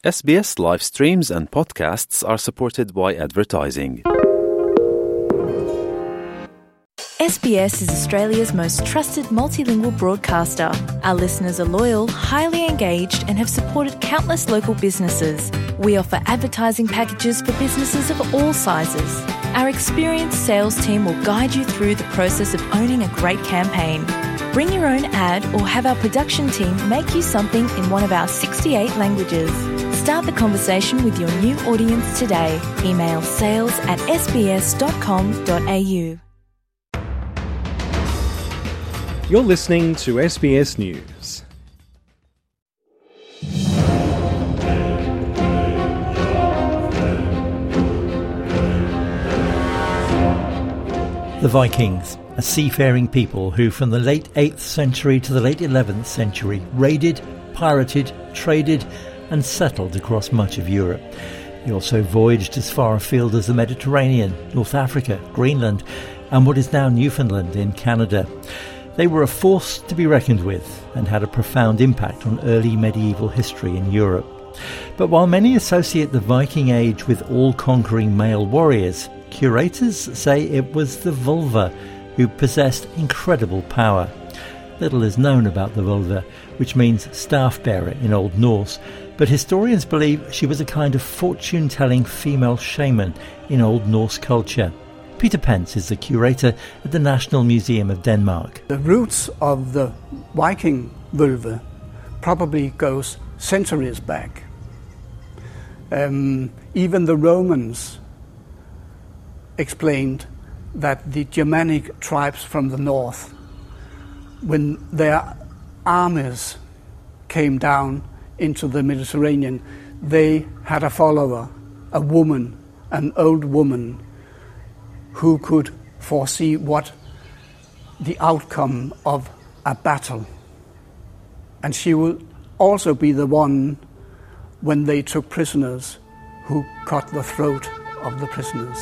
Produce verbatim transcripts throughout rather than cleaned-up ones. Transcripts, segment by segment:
S B S live streams and podcasts are supported by advertising. S B S is Australia's most trusted multilingual broadcaster. Our listeners are loyal, highly engaged, and have supported countless local businesses. We offer advertising packages for businesses of all sizes. Our experienced sales team will guide you through the process of owning a great campaign. Bring your own ad or have our production team make you something in one of our sixty-eight languages. Start the conversation with your new audience today. Email sales at s b s dot com dot a u. You're listening to S B S News. The Vikings, a seafaring people who from the late eighth century to the late eleventh century raided, pirated, traded and settled across much of Europe. They also voyaged as far afield as the Mediterranean, North Africa, Greenland and what is now Newfoundland in Canada. They were a force to be reckoned with and had a profound impact on early medieval history in Europe. But while many associate the Viking Age with all-conquering male warriors, curators say it was the vulva who possessed incredible power. Little is known about the vulva, which means staff-bearer in Old Norse, but historians believe she was a kind of fortune-telling female shaman in Old Norse culture. Peter Pence is the curator at the National Museum of Denmark. The roots of the Viking vulva probably goes centuries back. Um, even the Romans explained that the Germanic tribes from the north, when their armies came down into the Mediterranean, they had a follower, a woman, an old woman, who could foresee what the outcome of a battle. And she would also be the one, when they took prisoners, who cut the throat of the prisoners.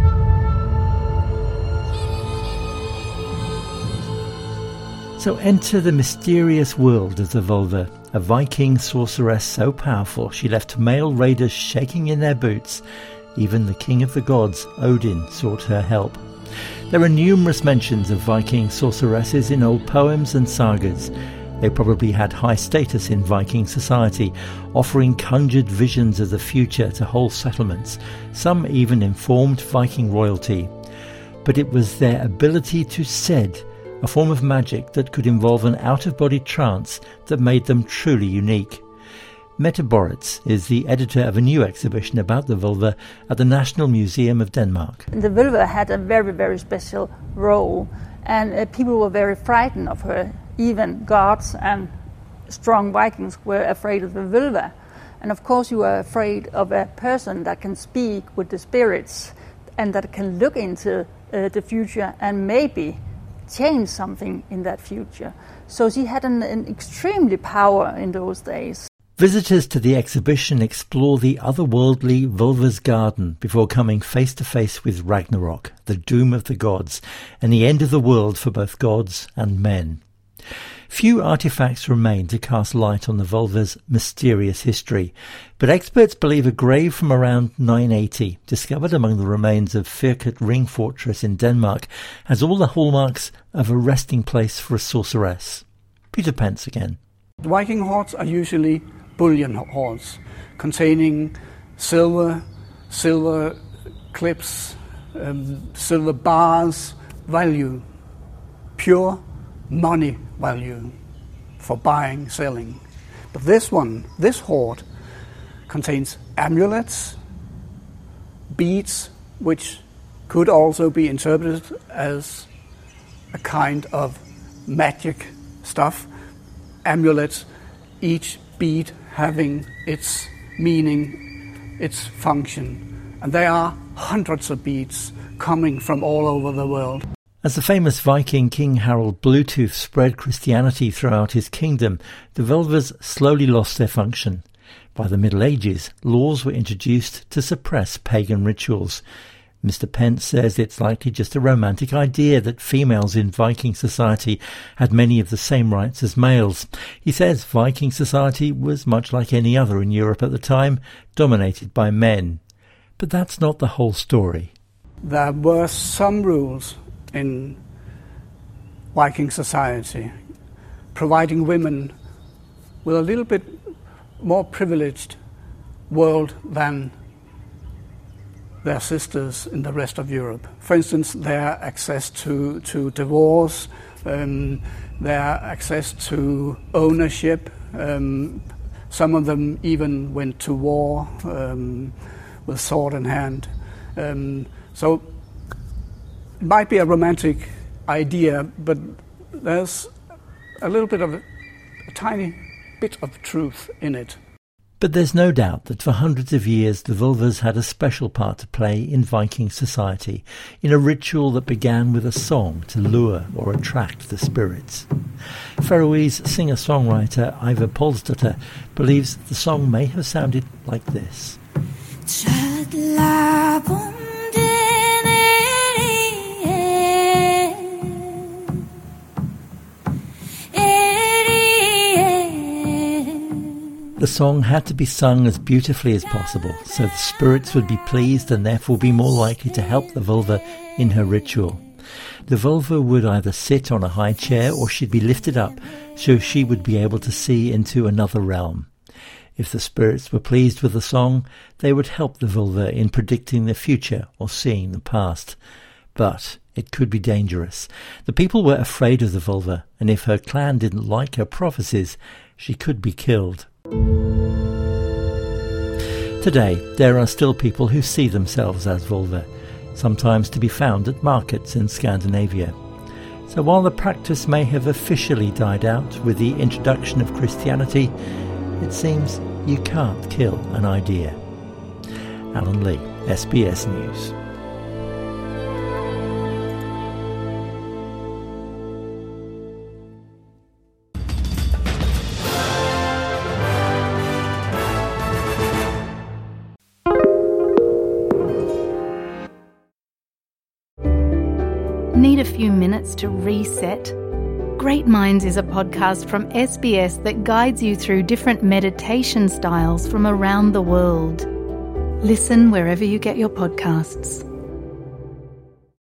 So enter the mysterious world of the vulva, a Viking sorceress so powerful she left male raiders shaking in their boots. Even the king of the gods, Odin, sought her help. There are numerous mentions of Viking sorceresses in old poems and sagas. They probably had high status in Viking society, offering conjured visions of the future to whole settlements. Some even informed Viking royalty. But it was their ability to sed, a form of magic that could involve an out-of-body trance, that made them truly unique. Mette Borrets is the editor of a new exhibition about the vulva at the National Museum of Denmark. The vulva had a very, very special role, and uh, people were very frightened of her. Even gods and strong Vikings were afraid of the vulva. And of course you are afraid of a person that can speak with the spirits and that can look into uh, the future and maybe change something in that future. So she had an, an extremely power in those days. Visitors to the exhibition explore the otherworldly vulva's garden before coming face to face with Ragnarok, the doom of the gods, and the end of the world for both gods and men. Few artefacts remain to cast light on the vulva's mysterious history, but experts believe a grave from around nine eighty, discovered among the remains of Firket Ring Fortress in Denmark, has all the hallmarks of a resting place for a sorceress. Peter Pence again. Viking hoards are usually bullion hoards, containing silver, silver clips, um, silver bars, value, pure money value for buying, selling. But this one, this hoard, contains amulets, beads, which could also be interpreted as a kind of magic stuff. Amulets, each bead having its meaning, its function. And there are hundreds of beads coming from all over the world. As the famous Viking King Harald Bluetooth spread Christianity throughout his kingdom, the vulvas slowly lost their function. By the Middle Ages, laws were introduced to suppress pagan rituals. Mister Pence says it's likely just a romantic idea that females in Viking society had many of the same rights as males. He says Viking society was much like any other in Europe at the time, dominated by men. But that's not the whole story. There were some rules in Viking society providing women with a little bit more privileged world than their sisters in the rest of Europe. For instance, their access to, to divorce, um, their access to ownership. Um, some of them even went to war um, with sword in hand. Um, so it might be a romantic idea, but there's a little bit of a, a tiny bit of truth in it. But there's no doubt that for hundreds of years the vulvas had a special part to play in Viking society, in a ritual that began with a song to lure or attract the spirits. Faroese singer-songwriter Ivar Polsdotter believes the song may have sounded like this. The song had to be sung as beautifully as possible, so the spirits would be pleased and therefore be more likely to help the vulva in her ritual. The vulva would either sit on a high chair or she'd be lifted up so she would be able to see into another realm. If the spirits were pleased with the song, they would help the vulva in predicting the future or seeing the past. But it could be dangerous. The people were afraid of the vulva, and if her clan didn't like her prophecies, she could be killed. Today, there are still people who see themselves as vulva, sometimes to be found at markets in Scandinavia. So while the practice may have officially died out with the introduction of Christianity, it seems you can't kill an idea. Alan Lee, S B S News. Need a few minutes to reset? Great Minds is a podcast from S B S that guides you through different meditation styles from around the world. Listen wherever you get your podcasts.